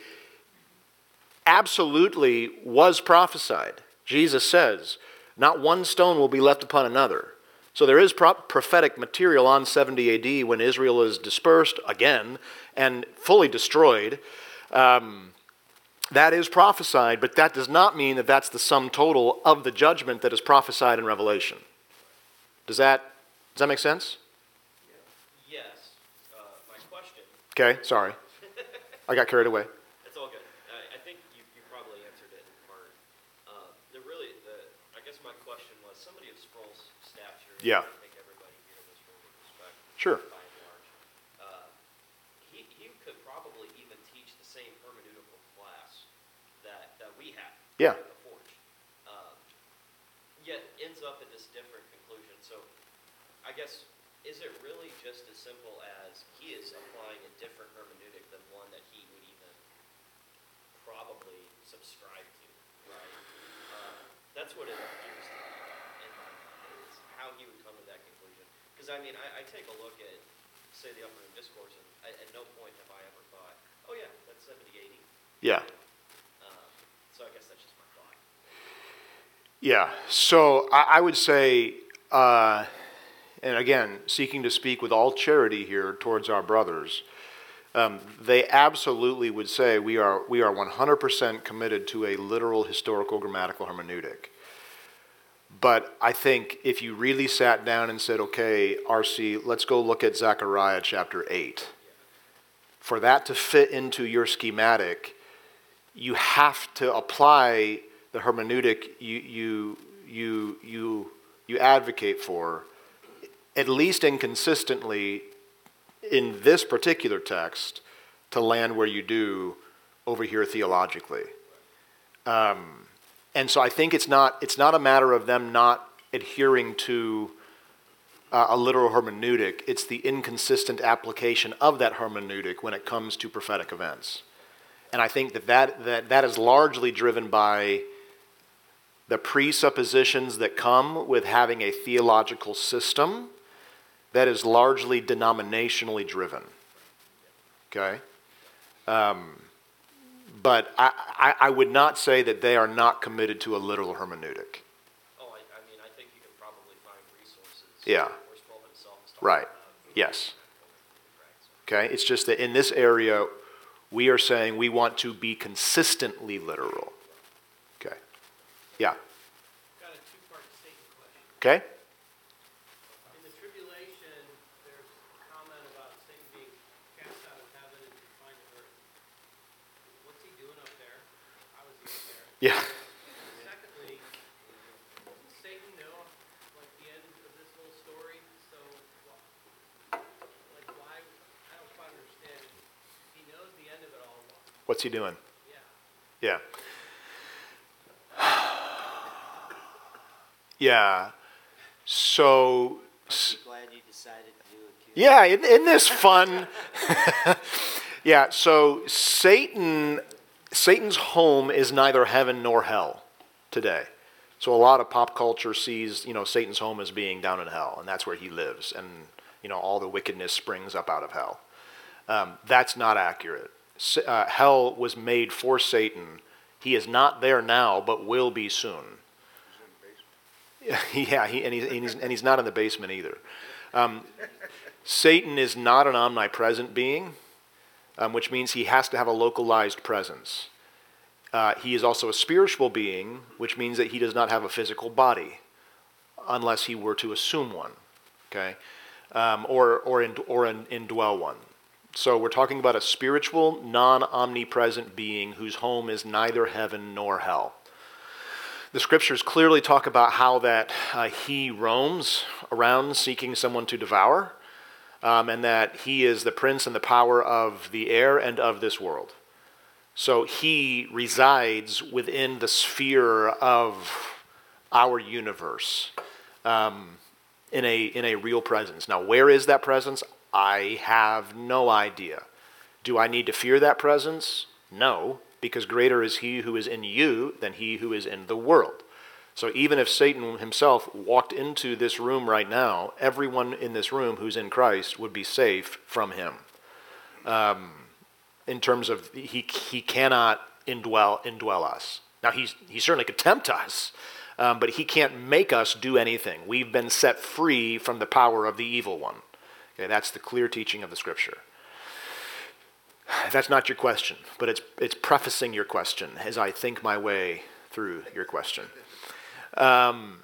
absolutely was prophesied. Jesus says, not one stone will be left upon another. So there is pro- prophetic material on seventy A D when Israel is dispersed again and fully destroyed. Um, that is prophesied, but that does not mean that that's the sum total of the judgment that is prophesied in Revelation. Does that, does that make sense? Yes. Uh, my question. Okay, sorry. I got carried away. It's all good. I, I think you, you probably answered it in part. Uh, the really, the I guess my question was somebody of Sproul's stature. Yeah. I think everybody here in this room would respect. Sure. By and large, uh, he he could probably even teach the same hermeneutical class that that we have. Yeah. At the Forge. Um, yet ends up at this different conclusion. So, I guess. Is it really just as simple as he is applying a different hermeneutic than one that he would even probably subscribe to, right? Uh, that's what it appears to be in my mind, is how he would come to that conclusion. Because, I mean, I, I take a look at, say, the Upper Room Discourse, and I, at no point have I ever thought, oh yeah, that's seventy A D. Yeah. Um, so I guess that's just my thought. Yeah. So I, I would say... Uh, and again, seeking to speak with all charity here towards our brothers, um, they absolutely would say we are we are one hundred percent committed to a literal historical grammatical hermeneutic. But I think if you really sat down and said, okay, R C, let's go look at Zechariah chapter eight. For that to fit into your schematic, you have to apply the hermeneutic you you you you you advocate for, at least inconsistently in this particular text, to land where you do over here theologically. Um, and so I think it's not, it's not a matter of them not adhering to uh, a literal hermeneutic. It's the inconsistent application of that hermeneutic when it comes to prophetic events. And I think that that, that, that is largely driven by the presuppositions that come with having a theological system that is largely denominationally driven, okay? Um, but I, I, I would not say that they are not committed to a literal hermeneutic. Oh, I, I mean, I think you can probably find resources. Yeah. Where Sproul himself is talking Right, about. yes. Okay, it's just that in this area, we are saying we want to be consistently literal. Okay, yeah, Got a two-part Satan question. okay? In the tribulation, there's a comment about Satan being cast out of heaven and confined to earth. What's he doing up there? How is he up there? Yeah. Secondly, doesn't Satan know, like, the end of this whole story? So, wh- like, why? I don't quite understand. He knows the end of it all. What's he doing? Yeah. Yeah. Yeah. So, I'm glad you decided to do it, too. yeah, isn't isn't this fun? Yeah, so Satan, Satan's home is neither heaven nor hell today. So a lot of pop culture sees, you know, Satan's home as being down in hell, and that's where he lives, and, you know, all the wickedness springs up out of hell. Um, that's not accurate. S- Uh, hell was made for Satan. He is not there now, but will be soon. Yeah, he, and, he's, and, he's, and he's not in the basement either. Um, Satan is not an omnipresent being, um, which means he has to have a localized presence. Uh, he is also a spiritual being, which means that he does not have a physical body, unless he were to assume one, okay, um, or or in, or in, indwell one. So we're talking about a spiritual, non-omnipresent being whose home is neither heaven nor hell. The scriptures clearly talk about how that uh, he roams around seeking someone to devour. um, and that he is the prince and the power of the air and of this world. So he resides within the sphere of our universe um, in a in a real presence. Now, where is that presence? I have no idea. Do I need to fear that presence? No, because greater is he who is in you than he who is in the world. So even if Satan himself walked into this room right now, everyone in this room who's in Christ would be safe from him. Um, in terms of he he cannot indwell indwell us. Now he's he certainly could tempt us, um, but he can't make us do anything. We've been set free from the power of the evil one. Okay, that's the clear teaching of the Scripture. That's not your question, but it's it's prefacing your question as I think my way through your question. Um,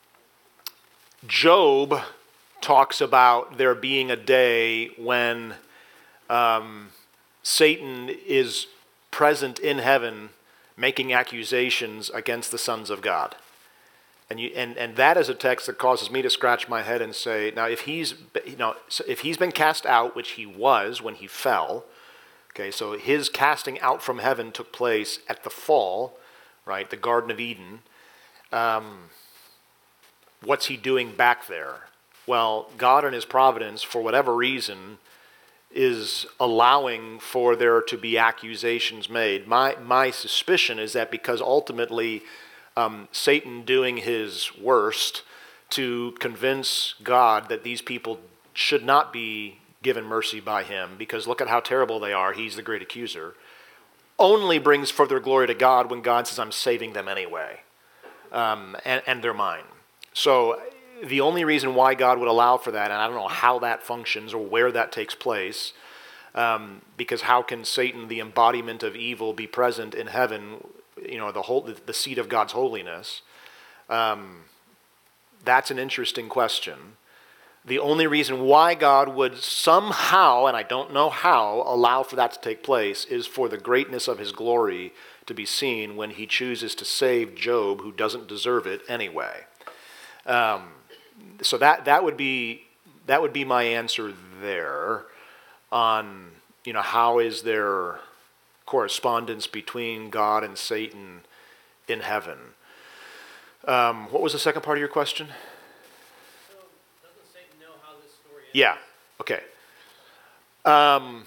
Job talks about there being a day when um, Satan is present in heaven making accusations against the sons of God. And, you, and, and that is a text that causes me to scratch my head and say, now if he's, you know, if he's been cast out, which he was when he fell, okay, so his casting out from heaven took place at the fall, right, the Garden of Eden. Um, what's he doing back there? Well, God in his providence, for whatever reason, is allowing for there to be accusations made. My my suspicion is that because ultimately um, Satan doing his worst to convince God that these people should not be given mercy by him, because look at how terrible they are, he's the great accuser, only brings further glory to God when God says, I'm saving them anyway, um, and, and they're mine. So the only reason why God would allow for that, and I don't know how that functions or where that takes place, um, because how can Satan, the embodiment of evil, be present in heaven, you know, the whole, the, the seat of God's holiness? Um, that's an interesting question. The only reason why God would somehow, and I don't know how, allow for that to take place is for the greatness of his glory to be seen when he chooses to save Job, who doesn't deserve it anyway. Um, so that that would be that would be my answer there on, you know, how is there correspondence between God and Satan in heaven. Um, what was the second part of your question? So, doesn't Satan know how this story ends? Yeah, okay. Um,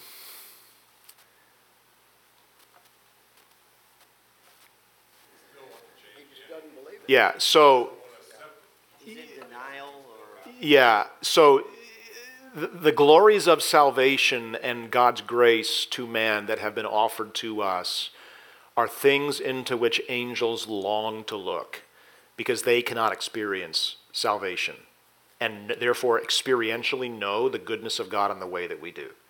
He just doesn't believe it. yeah, so... He's in denial or? Yeah, so the, the glories of salvation and God's grace to man that have been offered to us are things into which angels long to look because they cannot experience salvation and therefore experientially know the goodness of God in the way that we do.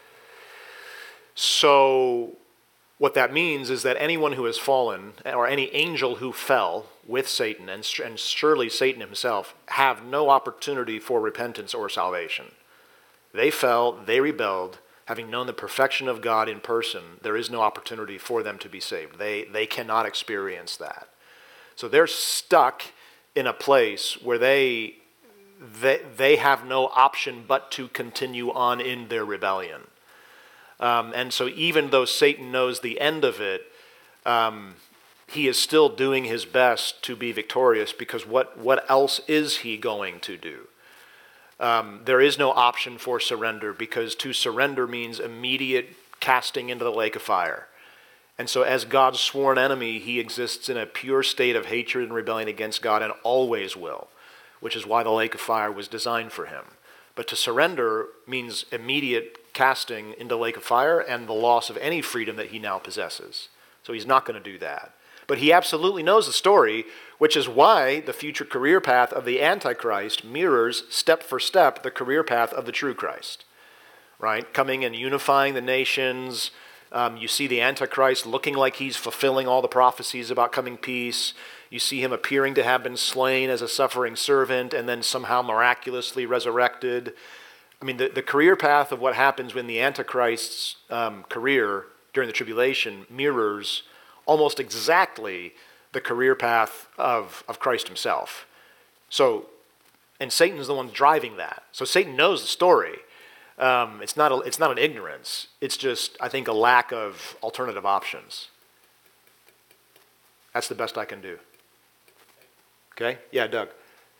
So what that means is that anyone who has fallen, or any angel who fell with Satan, and, and surely Satan himself, have no opportunity for repentance or salvation. They fell, they rebelled, having known the perfection of God in person, there is no opportunity for them to be saved. They, they cannot experience that. So they're stuck in a place where they, they, they have no option but to continue on in their rebellion. Um, and so even though Satan knows the end of it, um, he is still doing his best to be victorious, because what, what else is he going to do? Um, there is no option for surrender, because to surrender means immediate casting into the lake of fire. And so as God's sworn enemy, he exists in a pure state of hatred and rebellion against God, and always will, which is why the lake of fire was designed for him. But to surrender means immediate casting into the lake of fire and the loss of any freedom that he now possesses. So he's not going to do that. But he absolutely knows the story, which is why the future career path of the Antichrist mirrors step for step the career path of the true Christ. Right? Coming and unifying the nations. Um, you see the Antichrist looking like he's fulfilling all the prophecies about coming peace. You see him appearing to have been slain as a suffering servant and then somehow miraculously resurrected. I mean, the, the career path of what happens when the Antichrist's um, career during the tribulation mirrors almost exactly the career path of, of Christ himself. So, and Satan's the one driving that. So Satan knows the story. Um, it's not a, it's not an ignorance. It's just, I think, a lack of alternative options. That's the best I can do. Okay? Yeah, Doug.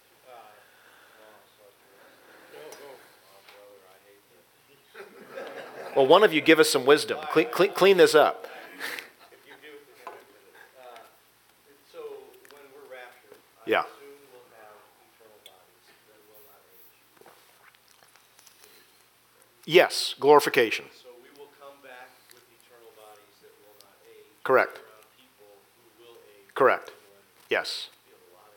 Well, one of you give us some wisdom. Clean, clean, clean this up. So when we're raptured, I Yeah. assume we'll have eternal bodies that will not age. Yes, glorification. So we will come back with eternal bodies that will not age. Correct. Around people who will age. Correct. And when Yes. we feel a lot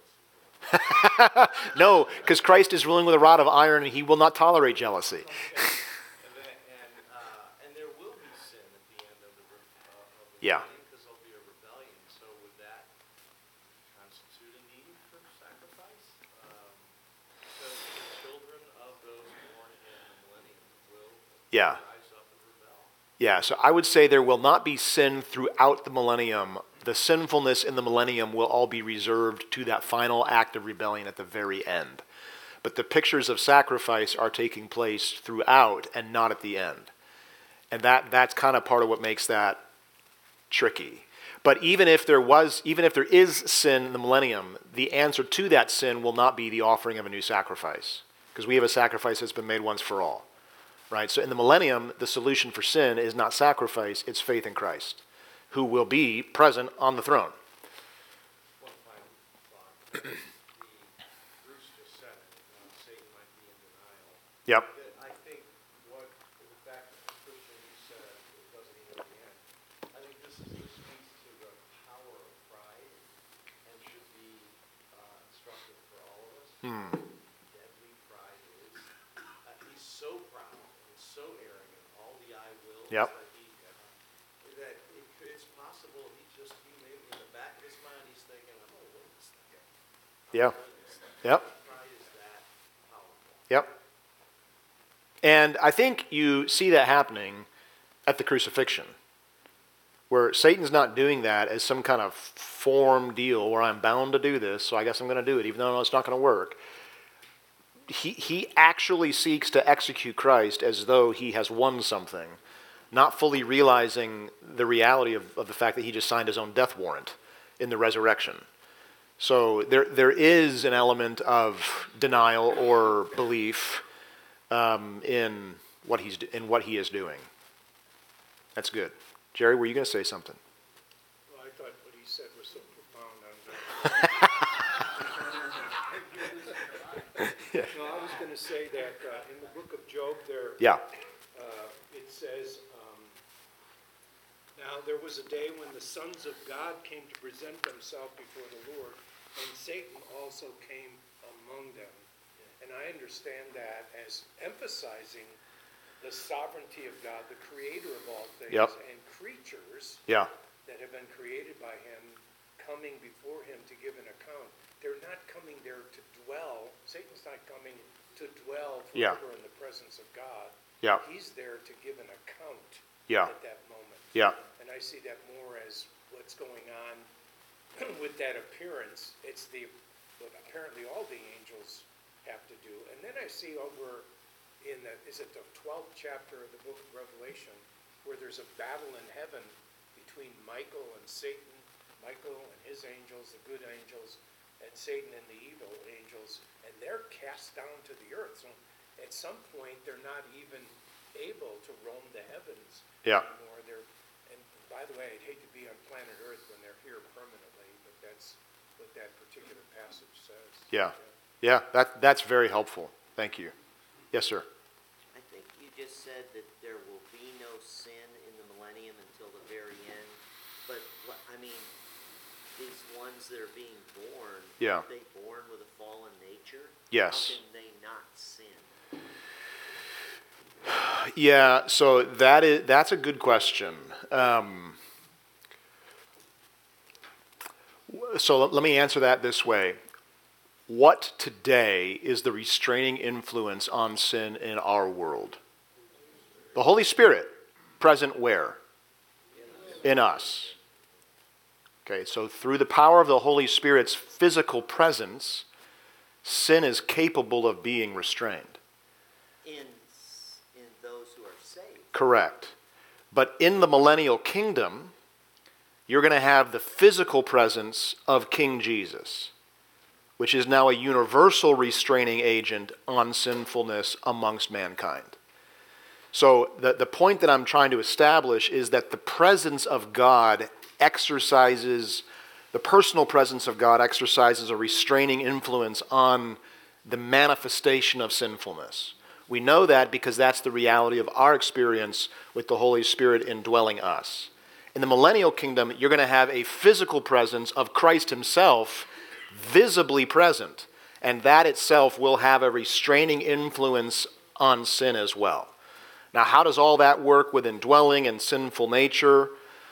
of jealousy. No, because Christ is ruling with a rod of iron and he will not tolerate jealousy. And then, and, uh, and there will be sin at the end of the, re- uh, of the Yeah. because there'll be a rebellion. So would that constitute a need for sacrifice? Um, because the children of those born in the millennium will Yeah. rise up and rebel. Yeah, so I would say there will not be sin throughout the millennium. The sinfulness in the millennium will all be reserved to that final act of rebellion at the very end. But the pictures of sacrifice are taking place throughout and not at the end. And that, that's kind of part of what makes that tricky. But even if there was, even if there is sin in the millennium, the answer to that sin will not be the offering of a new sacrifice. Because we have a sacrifice that's been made once for all. Right? So in the millennium, the solution for sin is not sacrifice, it's faith in Christ, who will be present on the throne. One final thought. The, Bruce just said it, uh, Satan might be in denial. Yep. That I think what, the fact that Christian, you said it doesn't even at the end, I think this is, this speaks to the power of pride and should be uh, instructive for all of us. Hmm. Deadly pride is, uh, he's so proud and so arrogant, all the I wills Yep. that he, uh, that it, could- it's possible he just, he may, in the back of his mind, he's thinking, I'm gonna win this thing. I'm Yeah. gonna win this thing. Yep. Pride is that powerful. Yep. And I think you see that happening at the crucifixion, where Satan's not doing that as some kind of form deal where I'm bound to do this, so I guess I'm going to do it, even though I know it's not going to work. He, he actually seeks to execute Christ as though he has won something, not fully realizing the reality of, of the fact that he just signed his own death warrant in the resurrection. So there, there is an element of denial or belief um, in what he's in what he is doing. That's good. Jerry, were you going to say something? Well, I thought what he said was so profound. No, I was going to say that uh, in the book of Job, there Yeah. uh, it says, um, now there was a day when the sons of God came to present themselves before the Lord, and Satan also came among them. And I understand that as emphasizing the sovereignty of God, the creator of all things, Yep. and creatures Yeah. that have been created by him coming before him to give an account. They're not coming there to dwell. Satan's not coming to dwell Yeah. forever in the presence of God. Yeah. He's there to give an account Yeah. at that moment. Yeah. And I see that more as what's going on with that appearance. It's the what apparently all the angels have to do. And then I see over in the, is it the twelfth chapter of the book of Revelation, where there's a battle in heaven between Michael and Satan, Michael and his angels, the good angels, and Satan and the evil angels, and they're cast down to the earth. So at some point, they're not even able to roam the heavens Yeah. anymore. They're, and by the way, I'd hate to be on planet Earth when they're here permanently, but that's what that particular passage says. Yeah. Yeah. That that's very helpful. Thank you. Yes, sir. I think you just said that there will be no sin in the millennium until the very end. But, what- I mean, these ones that are being born, Yeah. are they born with a fallen nature? Yes. How can they not sin? Yeah, so that is that's a good question. Um, so let, let me answer that this way. What today is the restraining influence on sin in our world? The Holy Spirit, present where? In us. Okay, so through the power of the Holy Spirit's physical presence, sin is capable of being restrained. In, s- Correct. But in the millennial kingdom, you're going to have the physical presence of King Jesus, which is now a universal restraining agent on sinfulness amongst mankind. So the, the point that I'm trying to establish is that the presence of God exercises, the personal presence of God exercises a restraining influence on the manifestation of sinfulness. We know that because that's the reality of our experience with the Holy Spirit indwelling us. In the millennial kingdom, you're going to have a physical presence of Christ himself visibly present, and that itself will have a restraining influence on sin as well. Now, how does all that work with indwelling and sinful nature?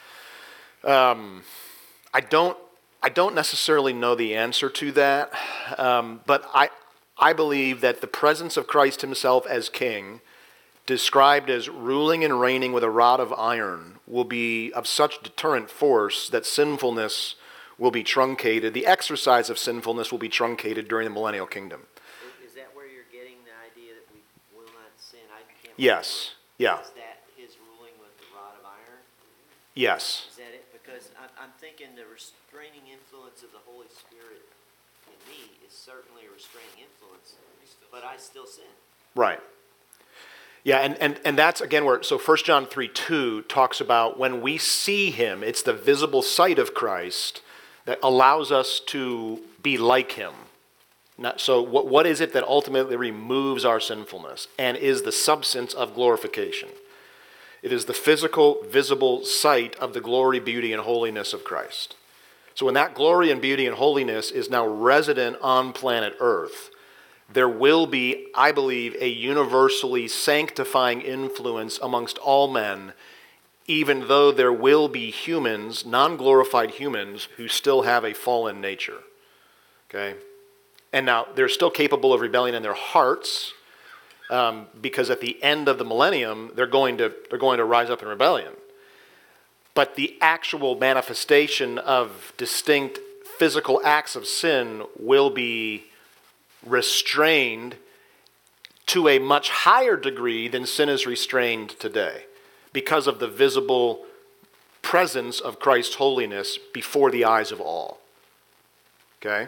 Um, I don't, I don't necessarily know the answer to that, um, but I, I believe that the presence of Christ himself as king, described as ruling and reigning with a rod of iron, will be of such deterrent force that sinfulness will be truncated. The exercise of sinfulness will be truncated during the millennial kingdom. Is that where you're getting the idea that we will not sin? I can't. Yes. Yeah. Is that his ruling with the rod of iron? Yes. Is that it? Because I'm, I'm thinking the restraining influence of the Holy Spirit in me is certainly a restraining influence, but I still sin. Right. Yeah, and, and, and that's, again, where, so First John three two talks about when we see him, it's the visible sight of Christ that allows us to be like him. Not, so what, what is it that ultimately removes our sinfulness and is the substance of glorification? It is the physical, visible sight of the glory, beauty, and holiness of Christ. So when that glory and beauty and holiness is now resident on planet Earth, there will be, I believe, a universally sanctifying influence amongst all men, even though there will be humans, non-glorified humans, who still have a fallen nature. Okay? And now, they're still capable of rebellion in their hearts, um, because at the end of the millennium, they're going to, they're going to rise up in rebellion. But the actual manifestation of distinct physical acts of sin will be restrained to a much higher degree than sin is restrained today, because of the visible presence of Christ's holiness before the eyes of all. Okay?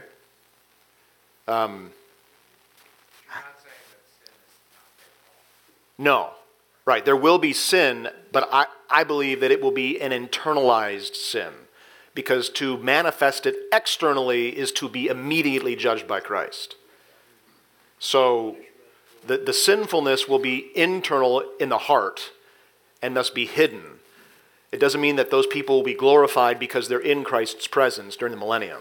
Um, You're not saying that sin is not at all. no. Right. There will be sin, but I, I believe that it will be an internalized sin, because to manifest it externally is to be immediately judged by Christ. So the, the sinfulness will be internal in the heart and thus be hidden. It doesn't mean that those people will be glorified because they're in Christ's presence during the millennium.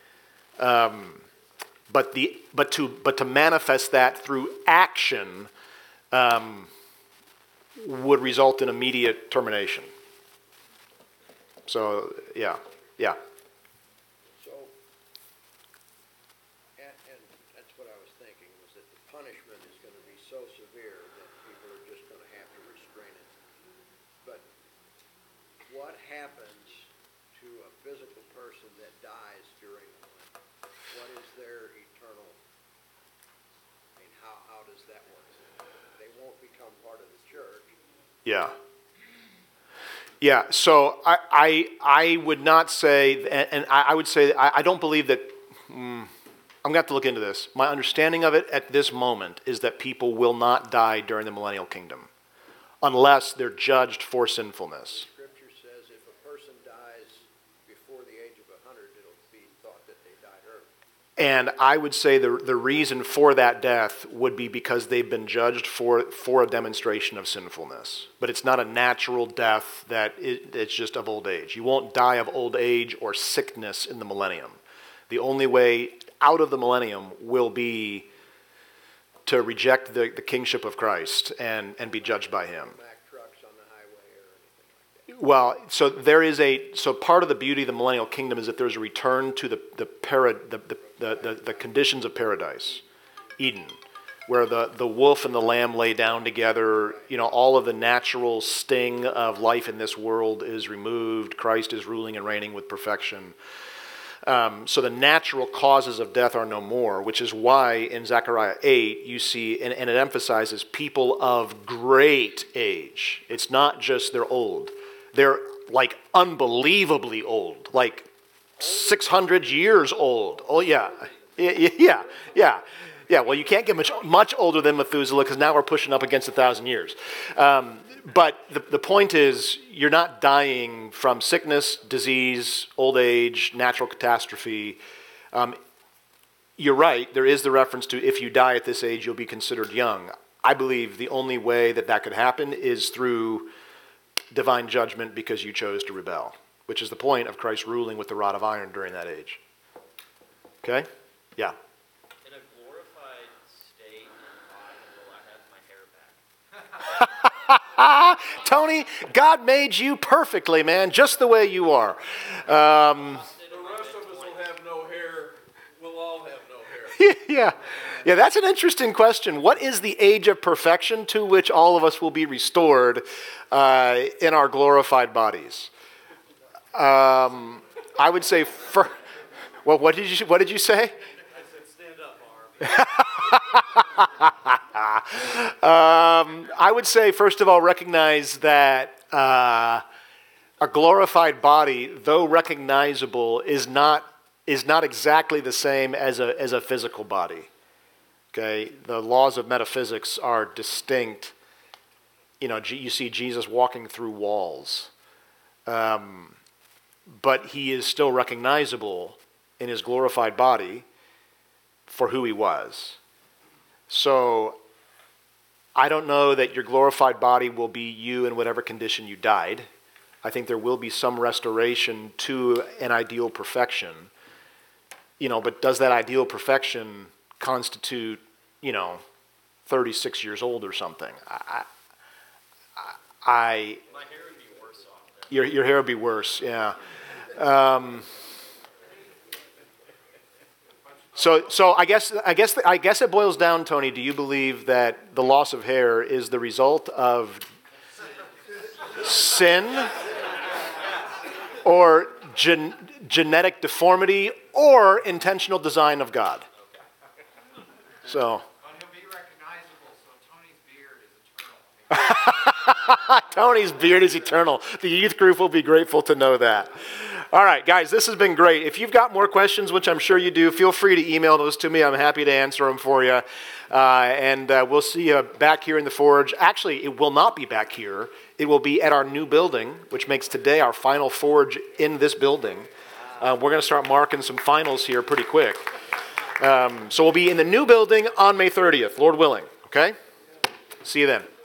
Um, but the but to but to manifest that through action um, would result in immediate termination. So yeah, yeah. So, and, and that's what I was thinking, was that the punishment is gonna be so severe that people are just gonna have to restrain it. But what happens to a physical person that dies during the millennium? What is their eternal, I mean, how, how does that work? They won't become part of the church. Yeah. Yeah, so I, I, I would not say, and, and I, I would say, I, I don't believe that, mm, I'm going to have to look into this. My understanding of it at this moment is that people will not die during the millennial kingdom unless they're judged for sinfulness. Scripture says if a person dies before the age of a hundred, it'll be thought that they died early. And I would say the, the reason for that death would be because they've been judged for, for a demonstration of sinfulness. But it's not a natural death that it, it's just of old age. You won't die of old age or sickness in the millennium. The only way out of the millennium will be to reject the, the kingship of Christ and, and be judged by him. Mack trucks on the highway or anything like that. Well, so there is a, so part of the beauty of the millennial kingdom is that there's a return to the, the, para, the, the, the, the, the conditions of paradise, Eden, where the, the wolf and the lamb lay down together. You know, all of the natural sting of life in this world is removed. Christ is ruling and reigning with perfection. Um, so the natural causes of death are no more, which is why in Zechariah eight you see, and, and it emphasizes people of great age. It's not just they're old. They're like unbelievably old, like six hundred years old. Oh yeah, yeah, yeah, yeah. Yeah, well, you can't get much, much older than Methuselah because now we're pushing up against a thousand years. Um, but the, the point is, you're not dying from sickness, disease, old age, natural catastrophe. Um, you're right, there is the reference to if you die at this age, you'll be considered young. I believe the only way that that could happen is through divine judgment because you chose to rebel, which is the point of Christ ruling with the rod of iron during that age. Okay? Yeah. In a glorified state and body, will I have my hair back? Tony, God made you perfectly, man, just the way you are. Um, The rest of us will have no hair. We'll all have no hair. yeah, yeah, that's an interesting question. What is the age of perfection to which all of us will be restored uh, in our glorified bodies? Um, I would say, for, well, what did you what did you say? I said, stand up, Marv. um, I would say, first of all, recognize that uh, a glorified body, though recognizable, is not is not exactly the same as a as a physical body. Okay, the laws of metaphysics are distinct. You know, you see Jesus walking through walls, um, but he is still recognizable in his glorified body for who he was. So I don't know that your glorified body will be you in whatever condition you died. I think there will be some restoration to an ideal perfection. You know, but does that ideal perfection constitute, you know, thirty-six years old or something? I, I, I My hair would be worse off then. your your hair would be worse, yeah. Um, so so I guess I guess I guess it boils down, Tony. Do you believe that the loss of hair is the result of sin, or gen, genetic deformity, or intentional design of God? So. Well, he'll be recognizable, so Tony's beard is eternal. Tony's beard is eternal. The youth group will be grateful to know that. All right, guys, this has been great. If you've got more questions, which I'm sure you do, feel free to email those to me. I'm happy to answer them for you. Uh, and uh, we'll see you back here in the Forge. Actually, it will not be back here. It will be at our new building, which makes today our final Forge in this building. Uh, we're going to start marking some finals here pretty quick. Um, so we'll be in the new building on May thirtieth, Lord willing. Okay? See you then.